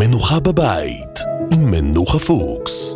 מנוחה בבית עם מנוחה פוקס.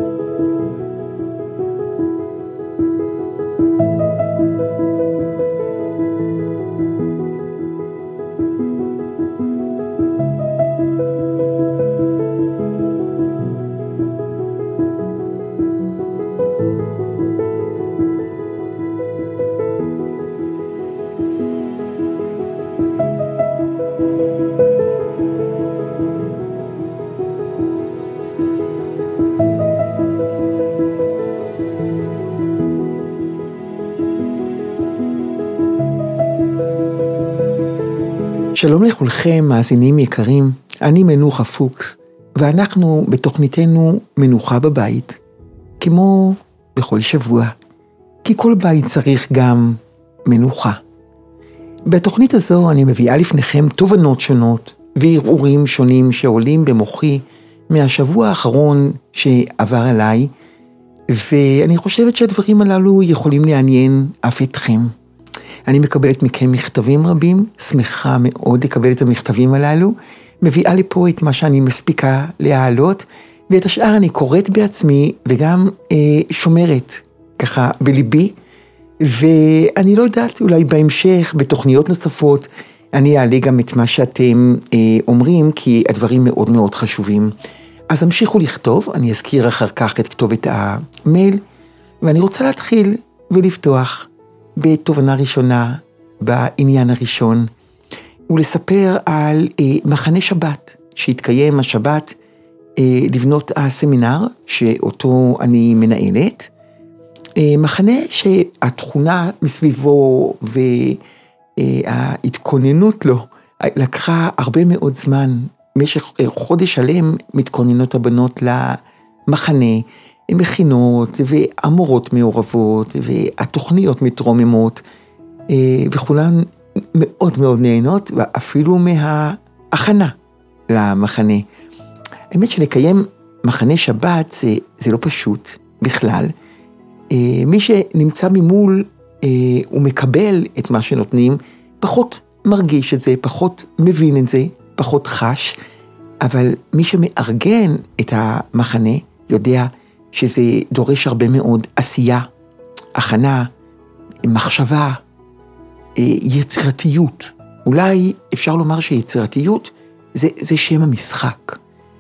שלום לכולכם, מאזינים יקרים, אני מנוחה פוקס, ואנחנו בתוכניתנו מנוחה בבית, כמו בכל שבוע, כי כל בית צריך גם מנוחה. בתוכנית הזו אני מביאה לפניכם תובנות שונות וערעורים שונים שעולים במוחי מהשבוע האחרון שעבר עליי, ואני חושבת שהדברים הללו יכולים לעניין אף אתכם. אני מקבלת מכם מכתבים רבים, שמחה מאוד לקבל את המכתבים הללו, מביאה לפה את מה שאני מספיקה להעלות, ואת השאר אני קוראת בעצמי וגם שומרת ככה בליבי, ואני לא יודעת, אולי בהמשך, בתוכניות נוספות, אני אעלה גם את מה שאתם אומרים, כי הדברים מאוד מאוד חשובים. אז המשיכו לכתוב, אני אזכיר אחר כך את כתובת המייל, ואני רוצה להתחיל ולפתוח בתובנה ראשונה, בעניין הראשון, ולספר על מחנה שבת, שהתקיים השבת לבנות הסמינר, שאותו אני מנהלת, מחנה שהתכונה מסביבו וההתכוננות לו, לקחה הרבה מאוד זמן, במשך חודש שלם מתכוננות הבנות למחנה, מכינות והמורות מעורבות והתוכניות מתרוממות וכולן מאוד מאוד נהנות ואפילו מההכנה למחנה. האמת שלקיים מחנה שבת זה לא פשוט בכלל. מי שנמצא ממול ומקבל את מה שנותנים פחות מרגיש את זה, פחות מבין את זה, פחות חש, אבל מי שמארגן את המחנה יודע שזה דורש הרבה מאוד עשייה, הכנה, מחשבה, יצירתיות. אולי אפשר לומר שיצירתיות זה שם המשחק.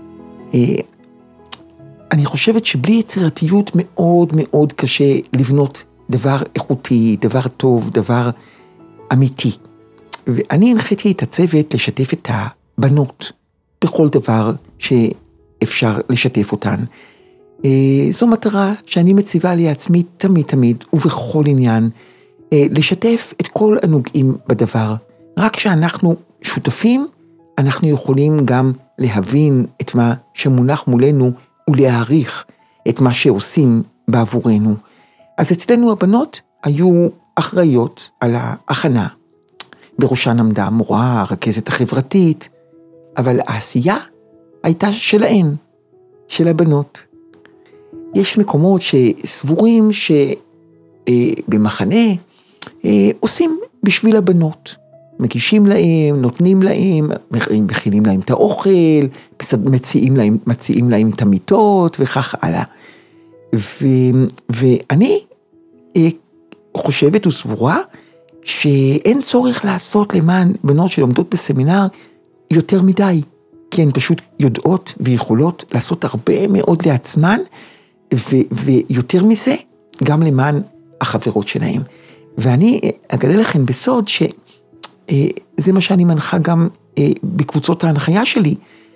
אני חושבת שבלי יצירתיות מאוד מאוד קשה לבנות דבר איכותי, דבר טוב, דבר אמיתי. ואני הנחיתי את הצוות לשתף את הבנות בכל דבר שאפשר לשתף אותן. זו מטרה שאני מציבה לעצמי תמיד ובכל עניין, לשתף את כל הנוגעים בדבר. רק כשאנחנו שותפים, אנחנו יכולים גם להבין את מה שמונח מולנו ולהעריך את מה שעושים בעבורנו. אז אצלנו הבנות היו אחראיות על ההכנה. בראשן עמדה המורה, הרכזת החברתית, אבל העשייה הייתה שלהן, של הבנות. יש מקומות שסבורים שבמחנה עושים בשביל הבנות. מגישים להם, נותנים להם, מכינים להם את האוכל, מציעים להם את המיטות וכך הלאה. ואני חושבת וסבורה שאין צורך לעשות למען בנות שלומדות בסמינר יותר מדי, כי הן פשוט יודעות ויכולות לעשות הרבה מאוד לעצמן, ויותר מזה, גם למען החברות שלהם. ואני אגלה לכם בסוד שזה מה שאני מנחה גם בקבוצות ההנחיה שלי,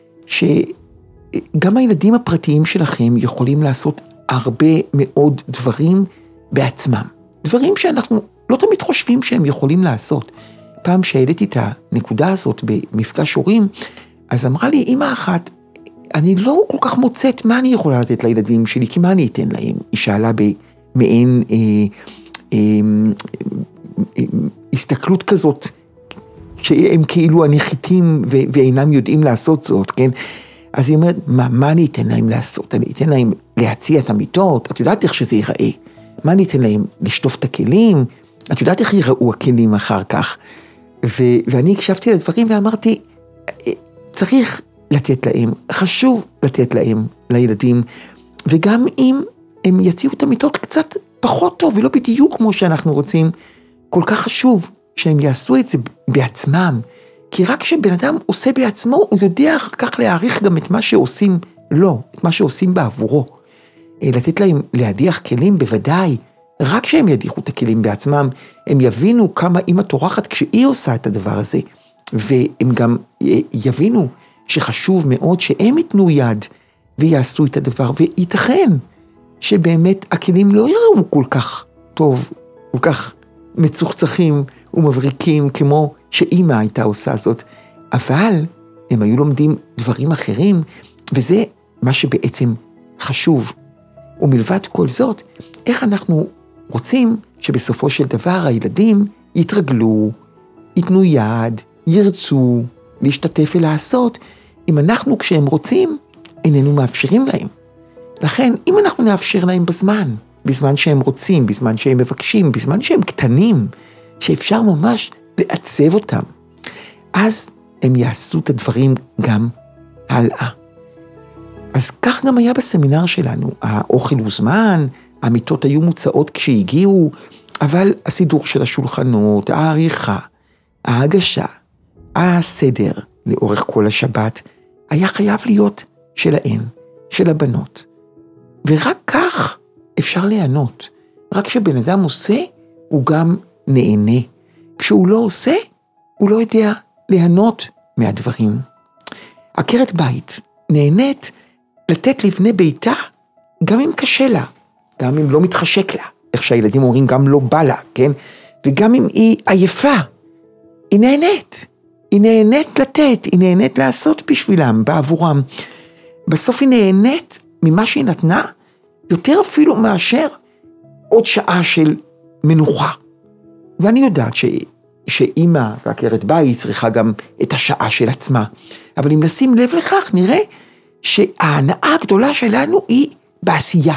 שגם הילדים הפרטיים שלכם יכולים לעשות הרבה מאוד דברים בעצמם. דברים שאנחנו לא תמיד חושבים שהם יכולים לעשות. פעם שהעליתי את הנקודה הזאת במפגש הורים, אז אמרה לי אמא אחת, אני לא כל כך מוצאת מה אני יכולה לתת לילדים שלי, כי מה אני אתן להם? היא שאלה במעין הסתכלות כזאת, שהם כאילו הנחיתים ואינם יודעים לעשות זאת, כן? אז היא אומרת, מה אני אתן להם לעשות? אני אתן להם להציע את המיטות, את יודעת איך שזה ייראה. מה אני אתן להם? לשטוף את הכלים? את יודעת איך ייראו הכלים אחר כך? ואני הקשבתי לדברים ואמרתי, צריך לתת להם, חשוב לתת להם, לילדים, וגם אם הם יציעו את המיטות קצת פחות טוב, ולא בדיוק כמו שאנחנו רוצים, כל כך חשוב שהם יעשו את זה בעצמם, כי רק כשבן אדם עושה בעצמו, הוא יודע אחר כך להעריך גם את מה שעושים לו, את מה שעושים בעבורו. לתת להם להדיח כלים בוודאי, רק שהם ידיחו את הכלים בעצמם, הם יבינו כמה אמא טורחת כשהיא עושה את הדבר הזה, והם גם יבינו שחשוב מאוד שהם יתנו יד ויעשו את הדבר, וייתכן שבאמת הכלים לא יראו כל כך טוב, כל כך מצוחצחים ומבריקים כמו שאמא הייתה עושה זאת, אבל הם היו לומדים דברים אחרים, וזה מה שבעצם חשוב. ומלבד כל זאת, איך אנחנו רוצים שבסופו של דבר הילדים יתרגלו, ייתנו יד, ירצו להשתתף ולעשות, אם אנחנו כשהם רוצים, איננו מאפשרים להם. לכן, אם אנחנו נאפשר להם בזמן שהם רוצים, בזמן שהם מבקשים, בזמן שהם קטנים, שאפשר ממש לעצב אותם, אז הם יעשו את הדברים גם הלאה. אז כך גם היה בסמינר שלנו, האוכל הוזמן, המיטות היו מוצאות כשהגיעו, אבל הסידור של השולחנות, העריכה, ההגשה, הסדר לאורך כל השבת, היה חייב להיות שלהן, של הבנות. ורק כך אפשר ליהנות. רק כשבן אדם עושה, הוא גם נהנה. כשהוא לא עושה, הוא לא יודע ליהנות מהדברים. עקרת בית נהנית לתת לבני ביתה, גם אם קשה לה, גם אם לא מתחשק לה, איך שהילדים אומרים, גם לא בא לה, כן? וגם אם היא עייפה, היא נהנית. היא נהנית לתת, היא נהנית לעשות בשבילם, בעבורם. בסוף היא נהנית ממה שהיא נתנה, יותר אפילו מאשר עוד שעה של מנוחה. ואני יודעת שאמא ועקרת בית צריכה גם את השעה של עצמה. אבל אם נשים לב לכך, נראה שההנאה הגדולה שלנו היא בעשייה,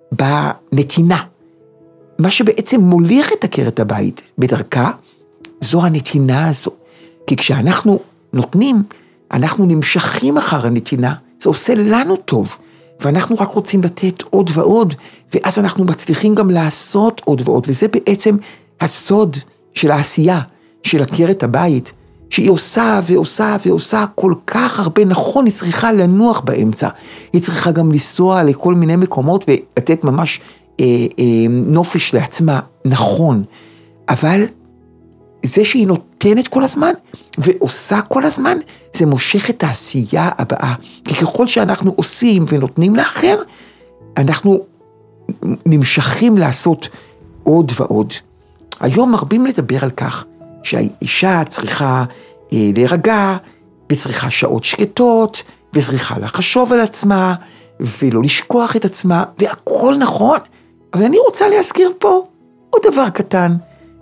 בנתינה. מה שבעצם מוליך את עקרת הבית בדרכה, זו הנתינה הזו. כי כשאנחנו נותנים, אנחנו נמשכים אחר הנתינה, זה עושה לנו טוב, ואנחנו רק רוצים לתת עוד ועוד, ואז אנחנו מצליחים גם לעשות עוד ועוד, וזה בעצם הסוד של העשייה, של עקרת הבית, שהיא עושה ועושה ועושה כל כך הרבה. נכון, היא צריכה לנוח באמצע, היא צריכה גם לנסוע לכל מיני מקומות, ולתת ממש נופש לעצמה, נכון, אבל זה שהיא נותנת כל הזמן, ועושה כל הזמן, זה מושך את העשייה הבאה. כי ככל שאנחנו עושים ונותנים לאחר, אנחנו נמשכים לעשות עוד ועוד. היום מרבים לדבר על כך, שהאישה צריכה להירגע, וצריכה שעות שקטות, וצריכה לחשוב על עצמה, ולא לשכוח את עצמה, והכל נכון. אבל אני רוצה להזכיר פה עוד דבר קטן,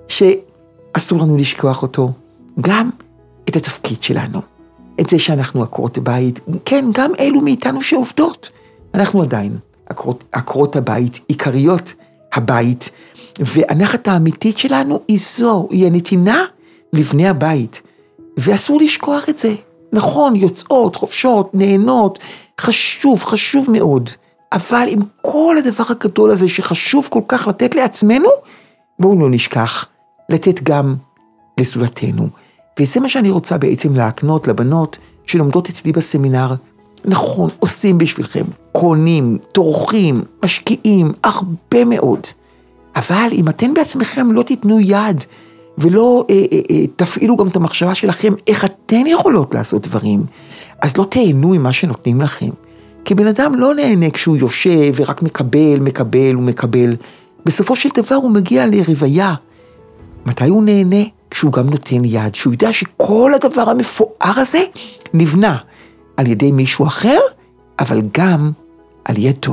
אסור לנו לשכוח אותו, גם את התפקיד שלנו, את זה שאנחנו עקרות הבית, כן, גם אלו מאיתנו שעובדות, אנחנו עדיין עקרות הבית, עיקריות הבית, והנחת האמיתית שלנו היא זו, היא הנתינה לבני הבית, ואסור לשכוח את זה. נכון, יוצאות, חופשות, נהנות, חשוב מאוד, אבל עם כל הדבר הגדול הזה שחשוב כל כך לתת לעצמנו, בואו לא נשכח לתת גם לסולתנו. וזה מה שאני רוצה בעצם להקנות לבנות שלומדות אצלי בסמינר. נכון, עושים בשבילכם, קונים, טורחים, משקיעים, הרבה מאוד. אבל אם אתן בעצמכם לא תיתנו יד, ולא תפעילו גם את המחשבה שלכם, איך אתן יכולות לעשות דברים, אז לא תהנו עם מה שנותנים לכם. כי בן אדם לא נהנה כשהוא יושב ורק מקבל. בסופו של דבר הוא מגיע לרוויה. מתי הוא נהנה? כשהוא גם נותן יד, שהוא יודע שכל הדבר המפואר הזה נבנה על ידי מישהו אחר, אבל גם על ידו.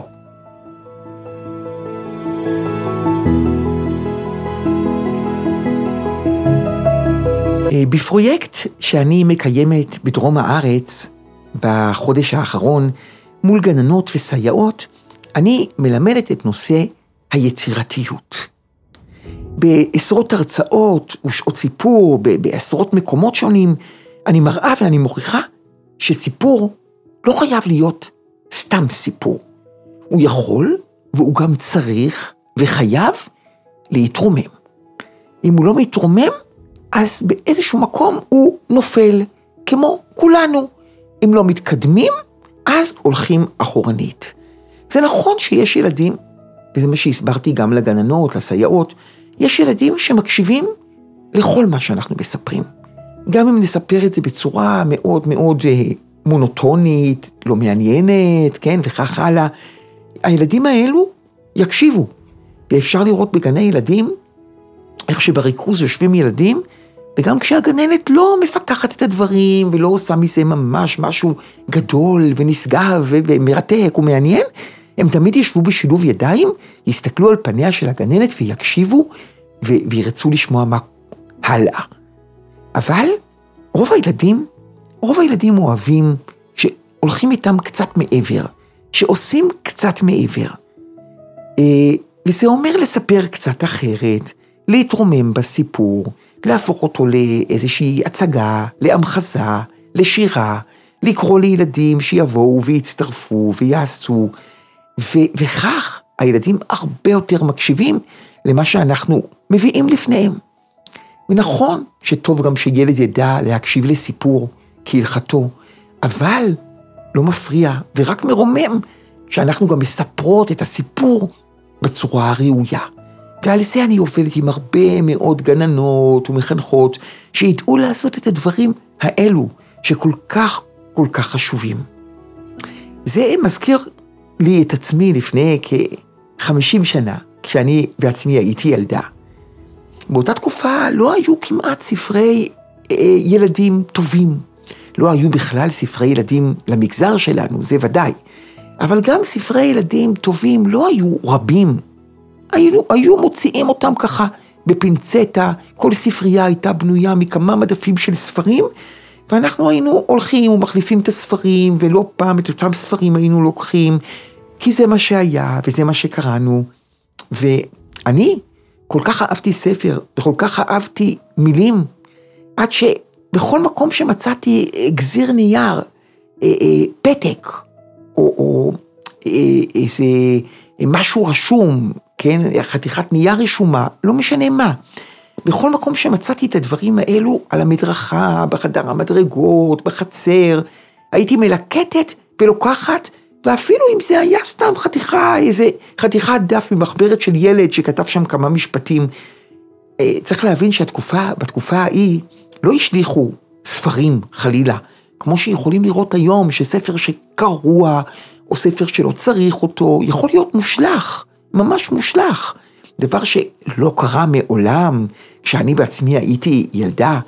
בפרויקט שאני מקיימת בדרום הארץ, בחודש האחרון, מול גננות וסייעות, אני מלמדת את נושא היצירתיות. בעשרות הרצאות ושעות סיפור, בעשרות מקומות שונים, אני מראה ואני מוכיחה שסיפור לא חייב להיות סתם סיפור. הוא יכול, והוא גם צריך, וחייב להתרומם. אם הוא לא מתרומם, אז באיזשהו מקום הוא נופל, כמו כולנו. אם לא מתקדמים, אז הולכים אחורנית. זה נכון שיש ילדים, וזה מה שהסברתי גם לגננות, לסייעות, יש ילדים שמקשיבים לכל מה שאנחנו מספרים. גם אם נספר את זה בצורה מאוד מאוד מונוטונית, לא מעניינת, כן, וכך הלאה. הילדים האלו יקשיבו. ואפשר לראות בגני ילדים, איך שבריכוז יושבים ילדים, וגם כשהגננת לא מפתחת את הדברים, ולא עושה מזה ממש משהו גדול ונשגב ומרתק ומעניין, הם תמיד ישבו בשילוב ידיים, יסתכלו על פניה של הגננת ויקשיבו, וירצו לשמוע מה הלאה. אבל רוב הילדים אוהבים שהולכים איתם קצת מעבר, שעושים קצת מעבר. וזה אומר לספר קצת אחרת, להתרומם בסיפור, להפוך אותו לאיזושהי הצגה, להמחזה, לשירה, לקרוא לילדים שיבואו ויצטרפו ויעשו, וכך הילדים הרבה יותר מקשיבים למה שאנחנו מביאים לפניהם. ונכון שטוב גם שילד ידע להקשיב לסיפור כהלכתו, אבל לא מפריע ורק מרומם שאנחנו גם מספרות את הסיפור בצורה הראויה. ועל זה אני עובדת עם הרבה מאוד גננות ומחנכות שידעו לעשות את הדברים האלו שכל כך כל כך חשובים. זה מזכיר לי את עצמי לפני כ-50 שנה, כשאני בעצמי הייתי ילדה. באותה תקופה לא היו כמעט ספרי ילדים טובים. לא היו בכלל ספרי ילדים למגזר שלנו, זה ודאי. אבל גם ספרי ילדים טובים לא היו רבים. היו מוציאים אותם ככה בפינצטה, כל ספרייה הייתה בנויה מכמה מדפים של ספרים, ואנחנו היינו הולכים ומחליפים את הספרים, ולא פעם את אותם ספרים היינו לוקחים, כי זה מה שהיה וזה מה שקראנו. ואני כל כך אהבתי ספר, וכל כך אהבתי מילים, עד שבכל מקום שמצאתי גזיר נייר, פתק, או איזה משהו רשום, כן, חתיכת נייר רשומה, לא משנה מה. בכל מקום שמצאתי את הדברים האלו, על המדרכה, בחדר המדרגות, בחצר, הייתי מלקטת ולוקחת, ואפילו אם זה היה סתם חתיכת דף ממחברת של ילד שכתב שם כמה משפטים, צריך להבין בתקופה ההיא לא השליחו ספרים חלילה, כמו שיכולים לראות היום שספר שקרוע, או ספר שלא צריך אותו, יכול להיות מושלך, ממש מושלך. דבר שלא קרה מעולם, כשאני בעצמי הייתי ילדה,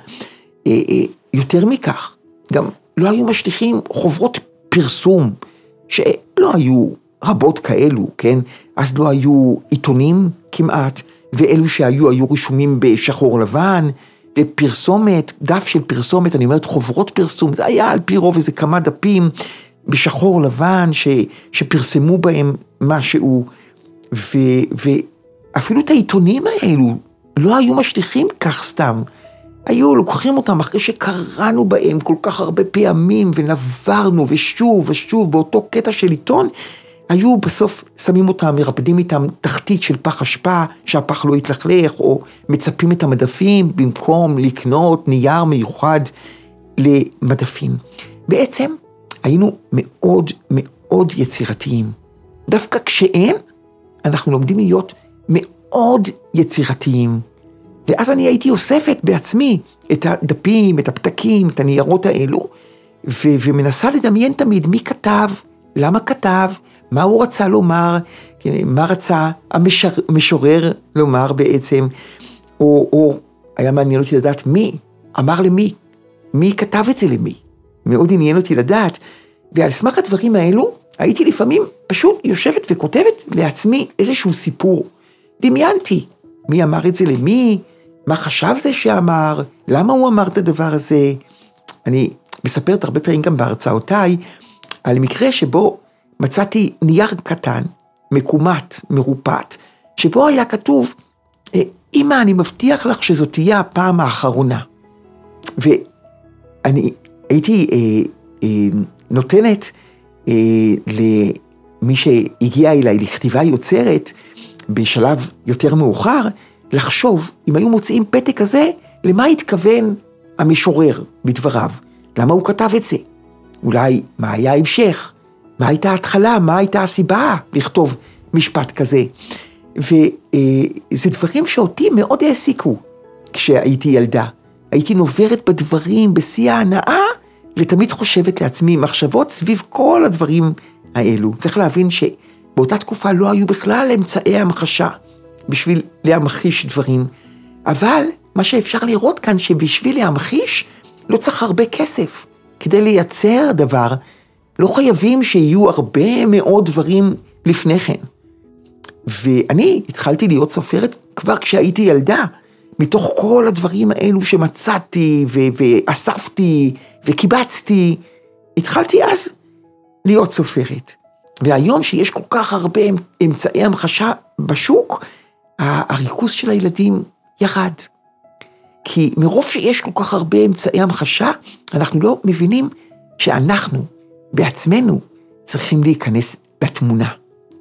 יותר מכך, גם לא היו משליחים חוברות פרסום, שלא היו רבות כאלו, כן? אז לא היו עיתונים כמעט, ואלו שהיו רשומים בשחור לבן, ופרסומת, דף של פרסומת, אני אומרת חוברות פרסום, זה היה על פי רוב איזה כמה דפים, בשחור לבן, שפרסמו בהם משהו, ואפילו את העיתונים האלו, לא היו משליחים כך סתם, היו לוקחים אותם אחרי שקראנו בהם כל כך הרבה פעמים, ונברנו ושוב ושוב באותו קטע של עיתון, היו בסוף שמים אותם, מרפדים איתם תחתית של פח אשפה, שהפח לא יתלכלך, או מצפים את המדפים, במקום לקנות נייר מיוחד למדפים. בעצם היינו מאוד מאוד יצירתיים. דווקא כשאין, אנחנו לומדים להיות מאוד יצירתיים. ואז אני הייתי אוספת בעצמי את הדפים, את הפתקים, את הניירות האלו, ומנסה לדמיין תמיד מי כתב, למה כתב, מה הוא רצה לומר, מה רצה המשורר לומר בעצם, או היה מעניין אותי לדעת מי אמר למי, מי כתב את זה למי. מאוד עניין אותי לדעת, ועל סמך הדברים האלו, הייתי לפעמים פשוט יושבת וכותבת לעצמי איזשהו סיפור. דמיינתי מי אמר את זה למי, מה חשב זה שאמר, למה הוא אמר את הדבר הזה. אני מספרת הרבה פעמים גם בהרצאותיי, על מקרה שבו מצאתי נייר קטן, מקומט, מרופט, שבו היה כתוב, אמא, אני מבטיח לך שזאת תהיה הפעם האחרונה. ואני הייתי נותנת למי שהגיע אליי לכתיבה יוצרת, בשלב יותר מאוחר, לחשוב, אם היו מוצאים פתק כזה, למה התכוון המשורר בדבריו? למה הוא כתב את זה? אולי מה היה ההמשך? מה הייתה ההתחלה? מה הייתה הסיבה לכתוב משפט כזה? וזה דברים שאותי מאוד העסיקו כשהייתי ילדה. הייתי נוברת בדברים בשיא ההנאה, ותמיד חושבת לעצמי מחשבות סביב כל הדברים האלו. צריך להבין שבאותה תקופה לא היו בכלל אמצעי המחשה בשביל להמחיש דברים. אבל מה שאפשר לראות כאן שבשביל להמחיש לא צריך הרבה כסף. כדי לייצר דבר, לא חייבים שיהיו הרבה מאוד דברים לפני כן. ואני התחלתי להיות סופרת כבר כשהייתי ילדה, מתוך כל הדברים האלו שמצאתי ואספתי וקיבצתי, התחלתי אז להיות סופרת. והיום שיש כל כך הרבה אמצעי המחשה בשוק, הריכוז של הילדים ירד. כי מרוב שיש כל כך הרבה אמצעי המחשה, אנחנו לא מבינים שאנחנו בעצמנו צריכים להיכנס לתמונה.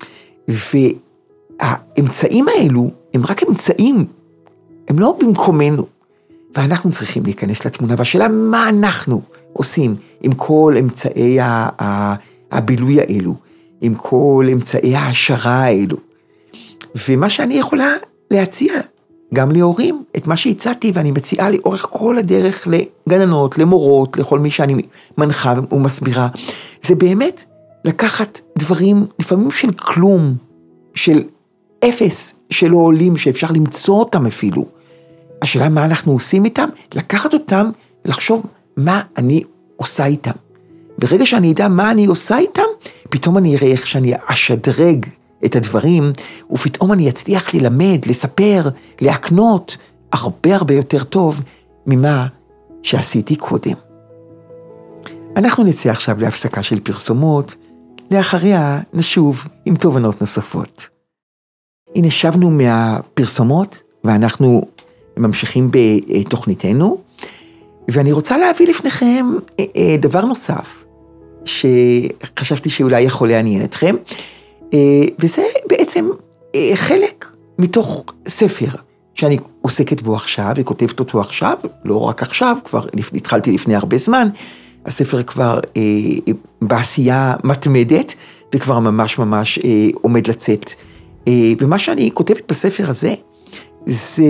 והאמצעים האלו הם רק אמצעים, הם לא במקומנו. ואנחנו צריכים להיכנס לתמונה, והשאלה מה אנחנו עושים עם כל אמצעי הבילוי האלו, עם כל אמצעי ההשערה האלו. ומה שאני יכולה להציע גם להורים, את מה שהצעתי, ואני מציעה לאורך כל הדרך לגננות, למורות, לכל מי שאני מנחה ומסבירה, זה באמת לקחת דברים, לפעמים של כלום, של אפס, שלא עולים, שאפשר למצוא אותם אפילו. השאלה מה אנחנו עושים איתם, לקחת אותם, לחשוב מה אני עושה איתם. ברגע שאני אדע מה אני עושה איתם, פתאום אני אראה איך שאני אשדרג את הדברים, ופתאום אני אצליח ללמד, לספר, להקנות, הרבה יותר טוב ממה שעשיתי קודם. אנחנו נצא עכשיו להפסקה של פרסומות, לאחריה נשוב עם תובנות נוספות. הנה שבנו מהפרסומות, ואנחנו ממשיכים בתוכניתנו, ואני רוצה להביא לפניכם דבר נוסף, שחשבתי שאולי יכול לעניין אתכם, וזה בעצם חלק מתוך ספר שאני עוסקת בו עכשיו וכותבת אותו עכשיו, לא רק עכשיו, כבר התחלתי לפני הרבה זמן, הספר כבר בעשייה מתמדת וכבר ממש עומד לצאת. ומה שאני כותבת בספר הזה, זה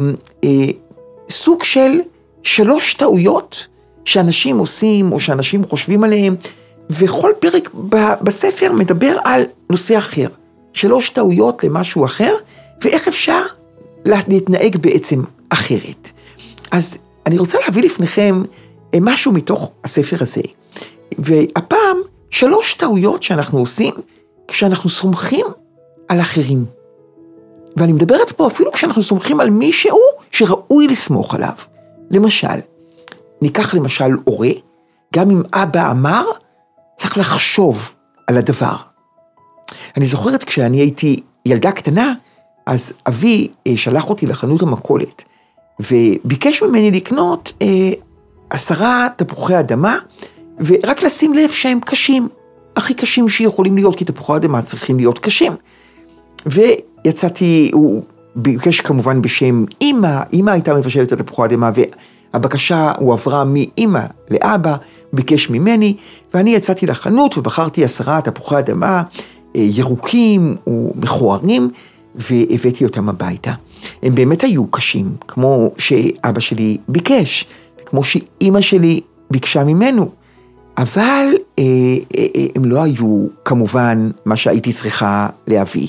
סוג של 3 טעויות שאנשים עושים או שאנשים חושבים עליהם, וכל פרק בספר מדבר על נושא אחר, 3 טעויות למשהו אחר, ואיך אפשר להתנהג בעצם אחרת. אז אני רוצה להביא לפניכם משהו מתוך הספר הזה, והפעם 3 טעויות שאנחנו עושים כשאנחנו סומכים על אחרים. ואני מדברת פה אפילו כשאנחנו סומכים על מישהו שראוי לסמוך עליו. למשל, ניקח למשל הורה, גם אם אבא אמר, צריך לחשוב על הדבר. אני זוכרת כשאני הייתי ילדה קטנה, אז אבי שלח אותי לחנות המכולת, וביקש ממני לקנות 10 תפוחי אדמה, ורק לשים לב שהם קשים, הכי קשים שיכולים להיות, כי תפוחי אדמה צריכים להיות קשים. ויצאתי, הוא ביקש כמובן בשם אמא הייתה מבשלת את תפוחי אדמה, והבקשה הוא עברה מאמא לאבא, ביקש ממני, ואני יצאתי לחנות ובחרתי 10 תפוחי אדמה ירוקים ומכוערים, והבאתי אותם הביתה. הם באמת היו קשים, כמו שאבא שלי ביקש, כמו שאמא שלי ביקשה ממנו, אבל הם לא היו כמובן מה שהייתי צריכה להביא.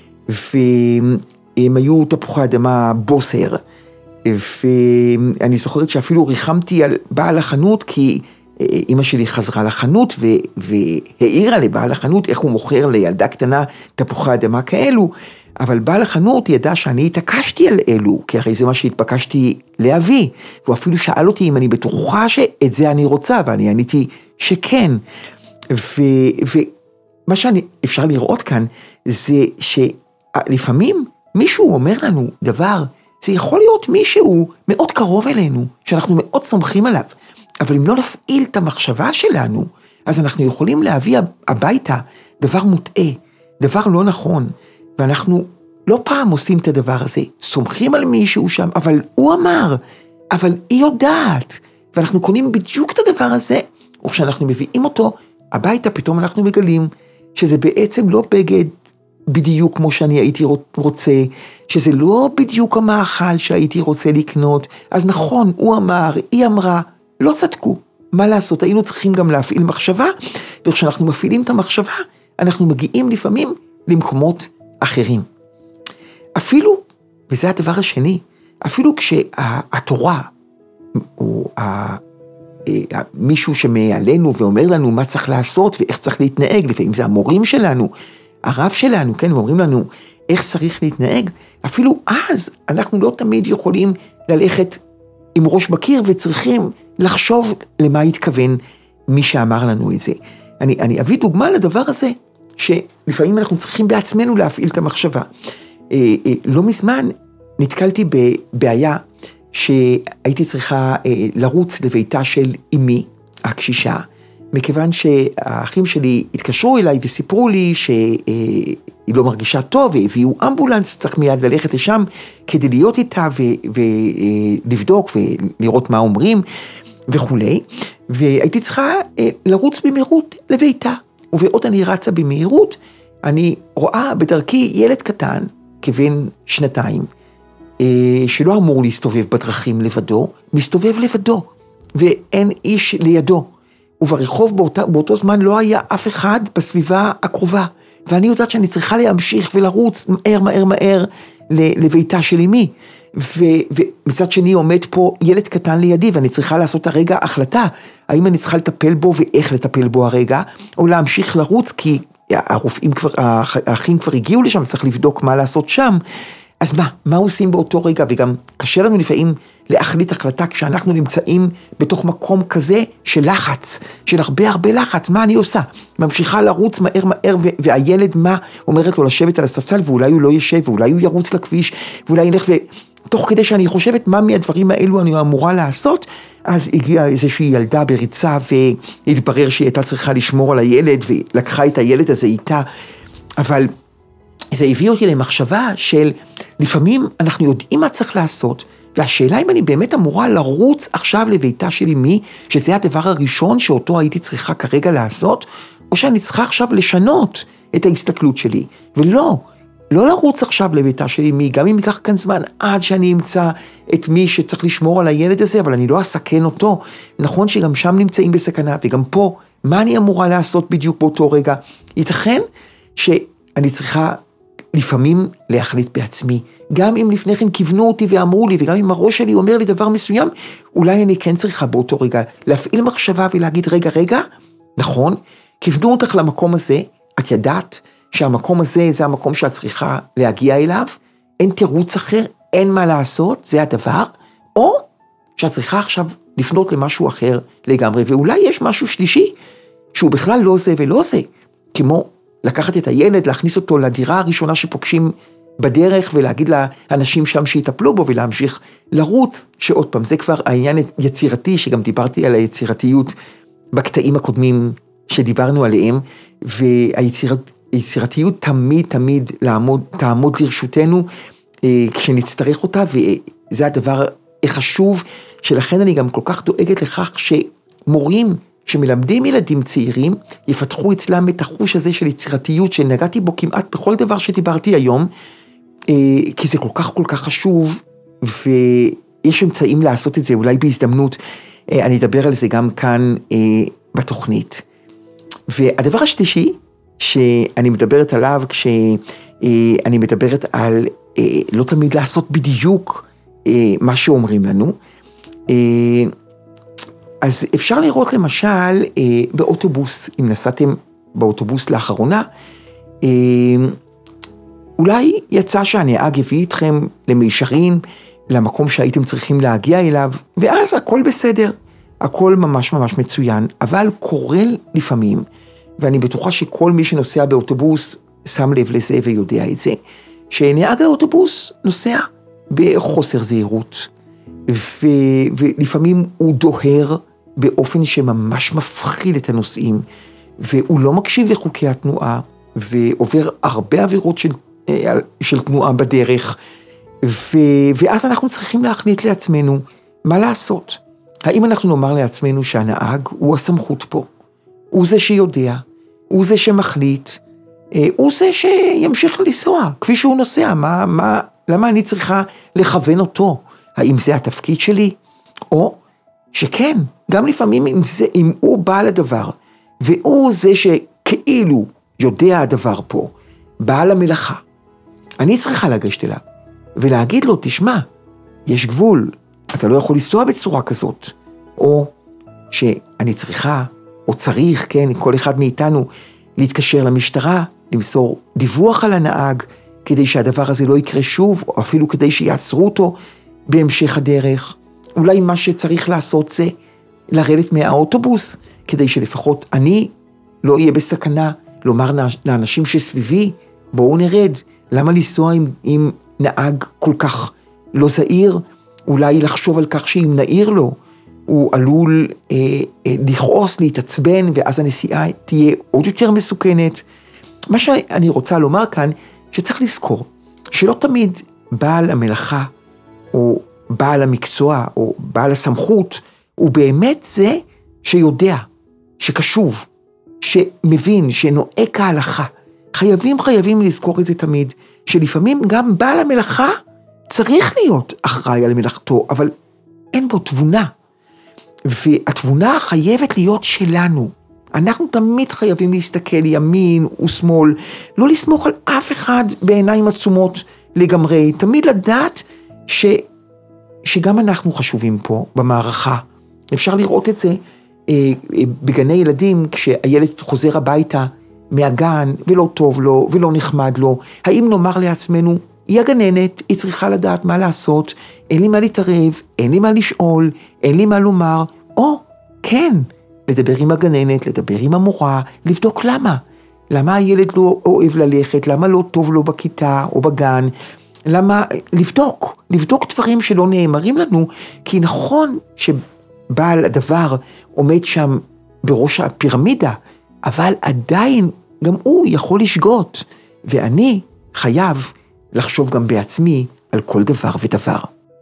והם היו תפוחי אדמה בוסר, ואני זוכרת שאפילו ריחמתי על בעל החנות, כי אמא שלי חזרה לחנות והעירה לבעל החנות איך הוא מוכר לילדה קטנה תפוחי אדמה כאלו, אבל בעל החנות ידע שאני התעקשתי על אלו, כי הרי זה מה שהתבקשתי להביא, והוא אפילו שאל אותי אם אני בטוחה שאת זה אני רוצה, ואני עניתי שכן. ומה שאפשר לראות כאן, זה שלפעמים מישהו אומר לנו דבר, זה יכול להיות מישהו מאוד קרוב אלינו, שאנחנו מאוד סומכים עליו, אבל אם לא נפעיל את המחשבה שלנו, אז אנחנו יכולים להביא הביתה דבר מוטעה, דבר לא נכון, ואנחנו לא פעם עושים את הדבר הזה, סומכים על מישהו שם, אבל הוא אמר, אבל היא יודעת, ואנחנו קונים בדיוק את הדבר הזה, או כשאנחנו מביאים אותו הביתה, פתאום אנחנו מגלים שזה בעצם לא בגד בדיוק כמו שאני הייתי רוצה, שזה לא בדיוק המאכל שהייתי רוצה לקנות, אז נכון, הוא אמר, היא אמרה, לא צדקו, מה לעשות, היינו צריכים גם להפעיל מחשבה, וכשאנחנו מפעילים את המחשבה, אנחנו מגיעים לפעמים למקומות אחרים. אפילו, וזה הדבר השני, אפילו כשהתורה, או מישהו שמעלינו ואומר לנו מה צריך לעשות ואיך צריך להתנהג, לפעמים זה המורים שלנו, הרב שלנו, כן, ואומרים לנו איך צריך להתנהג, אפילו אז אנחנו לא תמיד יכולים ללכת עם ראש בקיר וצריכים לחשוב למה התכוון מי שאמר לנו את זה. אני אביא דוגמה לדבר הזה, שלפעמים אנחנו צריכים בעצמנו להפעיל את המחשבה. לא מזמן נתקלתי בבעיה שהייתי צריכה לרוץ לביתה של אמי, הקשישה, מכיוון שהאחים שלי התקשרו אליי וסיפרו לי שהיא לא מרגישה טוב, והביאו אמבולנס, צריך מיד ללכת לשם כדי להיות איתה ולבדוק ולראות מה אומרים וכו'. והייתי צריכה לרוץ במהירות לביתה, ובעוד אני רצה במהירות, אני רואה בדרכי ילד קטן, כבן 2, שלא אמור להסתובב בדרכים לבדו, מסתובב לבדו, ואין איש לידו. וברחוב באותו זמן לא היה אף אחד בסביבה הקרובה, ואני יודעת שאני צריכה להמשיך ולרוץ מהר לביתה של אמי, ומצד שני עומד פה ילד קטן לידי, ואני צריכה לעשות הרגע החלטה, האם אני צריכה לטפל בו ואיך לטפל בו הרגע, או להמשיך לרוץ, כי האחים כבר הגיעו לשם, צריך לבדוק מה לעשות שם. אז מה עושים באותו רגע? וגם קשה לנו לפעמים להחליט החלטה כשאנחנו נמצאים בתוך מקום כזה של לחץ, של הרבה לחץ. מה אני עושה? ממשיכה לרוץ מהר, והילד מה? אומרת לו לשבת על הספסל, ואולי הוא לא ישב, ואולי הוא ירוץ לכביש, ואולי ילך, ותוך כדי שאני חושבת מה מהדברים האלו אני אמורה לעשות, אז הגיעה איזושהי ילדה בריצה, והתברר שהיא הייתה צריכה לשמור על הילד, ולקחה את הילד הזה איתה, אבל זה הביא אותי למחשבה של לפעמים אנחנו יודעים מה צריך לעשות, והשאלה אם אני באמת אמורה לרוץ עכשיו לביתה של אמי, שזה הדבר הראשון שאותו הייתי צריכה כרגע לעשות, או שאני צריכה עכשיו לשנות את ההסתכלות שלי, ולא לרוץ עכשיו לביתה של אמי, גם אם ייקח כאן זמן עד שאני אמצא את מי שצריך לשמור על הילד הזה, אבל אני לא אסכן אותו. נכון שגם שם נמצאים בסכנה, וגם פה, מה אני אמורה לעשות בדיוק באותו רגע? ייתכן שאני צריכה לפעמים להחליט בעצמי, גם אם לפני כן כיוונו אותי ואמרו לי, וגם אם הראש שלי אומר לי דבר מסוים, אולי אני כן צריכה באותו רגע להפעיל מחשבה ולהגיד, רגע, נכון, כיוונו אותך למקום הזה, את ידעת שהמקום הזה זה המקום שאת צריכה להגיע אליו, אין תירוץ אחר, אין מה לעשות, זה הדבר, או שאת צריכה עכשיו לפנות למשהו אחר לגמרי, ואולי יש משהו שלישי, שהוא בכלל לא זה ולא זה, כמו לקחת את הילד, להכניס אותו לדירה הראשונה שפוגשים בדרך, ולהגיד לאנשים שם שיטפלו בו, ולהמשיך לרוץ, שעוד פעם, זה כבר העניין יצירתי, שגם דיברתי על היצירתיות בקטעים הקודמים שדיברנו עליהם, והיצירתיות תמיד תעמוד לרשותנו, כשנצטרך אותה, וזה הדבר החשוב, שלכן אני גם כל כך דואגת לכך שמורים שמלמדים ילדים צעירים, יפתחו אצלם את החוש הזה של יצירתיות, שנגעתי בו כמעט בכל דבר שדיברתי היום, כי זה כל כך חשוב, ויש אמצעים לעשות את זה, אולי בהזדמנות, אני אדבר על זה גם כאן בתוכנית. והדבר השלישי, שאני מדברת עליו, כשאני מדברת על לא תמיד לעשות בדיוק מה שאומרים לנו, אז אפשר לראות למשל באוטובוס, אם נסעתם באוטובוס לאחרונה, אולי יצא שהנהג הביא אתכם למישרין, למקום שהייתם צריכים להגיע אליו, ואז הכל בסדר, הכל ממש מצוין, אבל קורה לפעמים, ואני בטוחה שכל מי שנוסע באוטובוס שם לב לזה ויודע את זה, שנהג האוטובוס נוסע בחוסר זהירות, ולפעמים הוא דוהר באופן שממש מפחיד את הנוסעים, והוא לא מקשיב לחוקי התנועה, ועובר הרבה עבירות של תנועה בדרך, ואז אנחנו צריכים להחליט לעצמנו מה לעשות. האם אנחנו נאמר לעצמנו שהנהג הוא הסמכות פה, הוא זה שיודע, הוא זה שמחליט, הוא זה שימשיך לנסוע, כפי שהוא נוסע, למה אני צריכה לכוון אותו? האם זה התפקיד שלי? או שכן, גם לפעמים אם הוא בעל הדבר, והוא זה שכאילו יודע הדבר פה, בעל המלאכה, אני צריכה לגשת אליו, ולהגיד לו, תשמע, יש גבול, אתה לא יכול לנסוע בצורה כזאת, או שאני צריכה, או צריך, כן, כל אחד מאיתנו, להתקשר למשטרה, למסור דיווח על הנהג, כדי שהדבר הזה לא יקרה שוב, או אפילו כדי שיעצרו אותו בהמשך הדרך. אולי מה שצריך לעשות זה לרדת מהאוטובוס, כדי שלפחות אני לא אהיה בסכנה, לומר לאנשים שסביבי, בואו נרד, למה לנסוע עם נהג כל כך לא זהיר? אולי לחשוב על כך שאם נעיר לו, הוא עלול לכעוס, להתעצבן, ואז הנסיעה תהיה עוד יותר מסוכנת. מה שאני רוצה לומר כאן, שצריך לזכור, שלא תמיד בעל המלאכה, או בעל המקצוע, או בעל הסמכות, הוא באמת זה שיודע, שקשוב, שמבין, שנוהג כהלכה. חייבים לזכור את זה תמיד, שלפעמים גם בעל המלאכה צריך להיות אחראי על מלאכתו, אבל אין בו תבונה. והתבונה חייבת להיות שלנו. אנחנו תמיד חייבים להסתכל ימין ושמאל, לא לסמוך על אף אחד בעיניים עצומות לגמרי, תמיד לדעת שגם אנחנו חשובים פה במערכה. אפשר לראות את זה בגני ילדים, כשהילד חוזר הביתה מהגן, ולא טוב לו, ולא נחמד לו. האם נאמר לעצמנו, היא הגננת, היא צריכה לדעת מה לעשות, אין לי מה להתערב, אין לי מה לשאול, אין לי מה לומר, או כן, לדבר עם הגננת, לדבר עם המורה, לבדוק למה. למה הילד לא אוהב ללכת, למה לא טוב לו בכיתה או בגן, למה לבדוק דברים שלא נאמרים לנו, כי נכון שבעל הדבר עומד שם בראש הפירמידה, אבל עדיין גם הוא יכול לשגות, ואני חייב לחשוב גם בעצמי על כל דבר ודבר.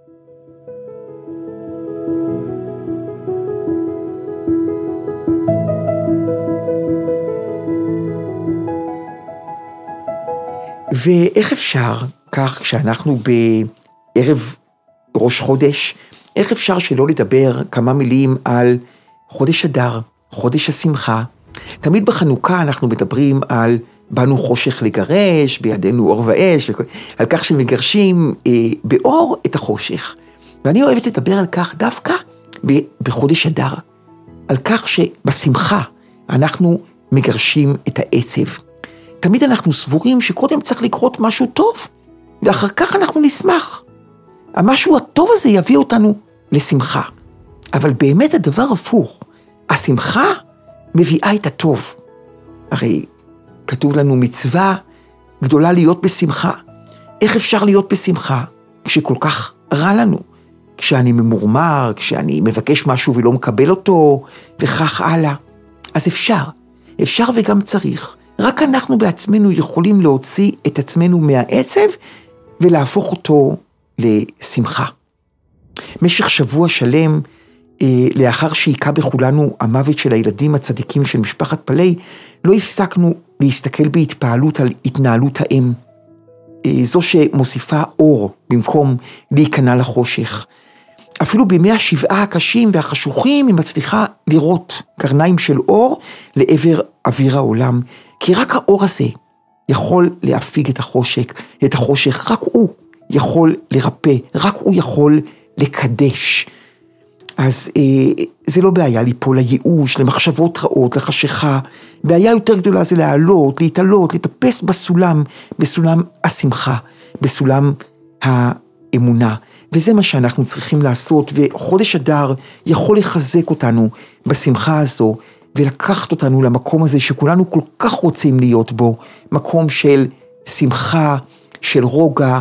ואיך אפשר, כך כשאנחנו בערב ראש חודש, איך אפשר שלא לדבר כמה מילים על חודש אדר, חודש השמחה? תמיד בחנוכה אנחנו מדברים על באנו חושך לגרש, בידינו אור ואש, על כך שמגרשים באור את החושך. ואני אוהבת לדבר על כך דווקא בחודש אדר, על כך שבשמחה אנחנו מגרשים את העצב. תמיד אנחנו סבורים שקודם צריך לקרות משהו טוב, ואחר כך אנחנו נשמח. המשהו הטוב הזה יביא אותנו לשמחה. אבל באמת הדבר הפוך, השמחה מביאה את הטוב. הרי כתוב לנו מצווה גדולה להיות בשמחה. איך אפשר להיות בשמחה כשכל כך רע לנו? כשאני ממורמר, כשאני מבקש משהו ולא מקבל אותו, וכך הלאה. אז אפשר וגם צריך. רק אנחנו בעצמנו יכולים להוציא את עצמנו מהעצב ולהפוך אותו לשמחה. משך שבוע שלם, לאחר שהיכה בכולנו המוות של הילדים הצדיקים של משפחת פלאי, לא הפסקנו להסתכל בהתפעלות על התנהלות האם. זו שמוסיפה אור במקום להיכנע לחושך. אפילו בימי השבעה הקשים והחשוכים היא מצליחה לראות קרניים של אור לעבר אוויר העולם. כי רק האור הזה יכול להפיג את החושך, רק הוא יכול לרפא, רק הוא יכול לקדש. אז זה לא בעיה ליפול לייאוש, למחשבות רעות, לחשיכה. בעיה יותר גדולה זה לעלות, להתעלות, לטפס בסולם השמחה, בסולם האמונה. וזה מה שאנחנו צריכים לעשות, וחודש אדר יכול לחזק אותנו בשמחה הזו, ולקחת אותנו למקום הזה שכולנו כל כך רוצים להיות בו, מקום של שמחה, של רוגע,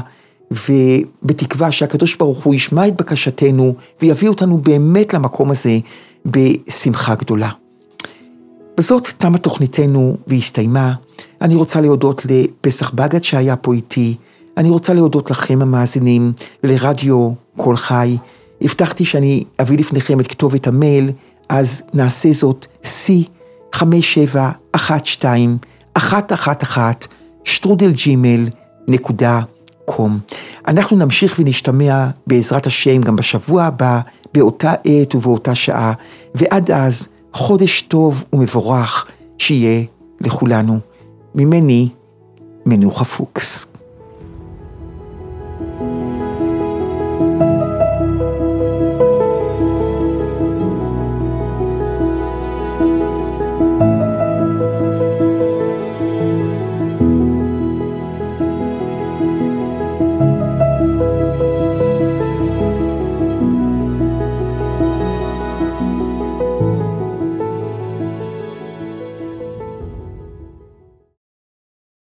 ובתקווה שהקדוש ברוך הוא ישמע את בקשתנו, ויביא אותנו באמת למקום הזה, בשמחה גדולה. בזאת תמה תוכניתנו והסתיימה. אני רוצה להודות לפסח בגד שהיה פה איתי, אני רוצה להודות לכם המאזינים, לרדיו קול חי. הבטחתי שאני אביא לפניכם את כתובת המייל, אז נעשה זאת c571211@gmail.com. אנחנו נמשיך ונשתמע בעזרת השם גם בשבוע הבא, באותה עת ובאותה שעה, ועד אז חודש טוב ומבורך שיהיה לכולנו. ממני, מנוחה פוקס.